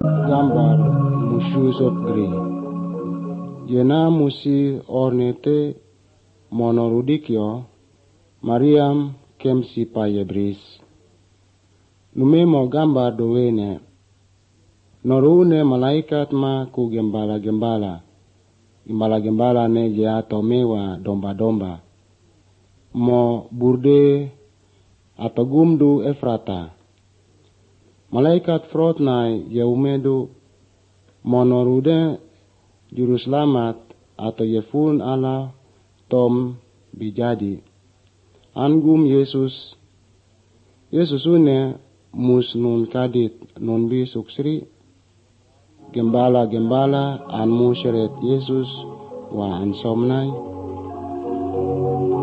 gambar musyusot gri. Yena musi ornete monorudikyo Mariam kemsi payebris. Numemo gambar dowene. Norune malaikat ma ku gembala-gembala. Gembala-gembala ne jato mewa domba-domba. Mo burde atau gumdu Efrata. Malaikat frotnai yaumedu monorude juru selamat atau yefun ala tom bijadi. Angum Yesus une mus nun kadit nun bisuk sri. Gembala-gembala an musyeret Yesus wa an somnai.